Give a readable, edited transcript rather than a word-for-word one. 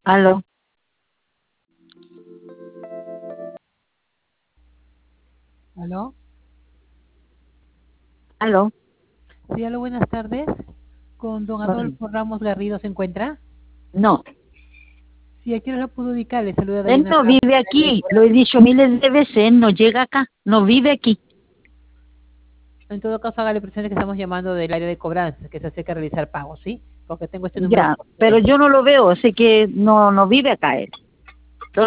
Aló, ¿Aló? aló. Sí, aló, buenas tardes. Con don Bueno, Adolfo Ramos Garrido se encuentra. no, Sí, aquí no lo puedo ubicar, le saluda él Diana no Ramos. vive aquí, lo he dicho miles de veces, él no llega acá, no vive aquí. En todo caso, hágale presente que estamos llamando del área de cobranza, que se acerca a realizar pagos, ¿sí? Porque tengo este número Ya, por pero teléfono. yo no lo veo, así que no vive acá él.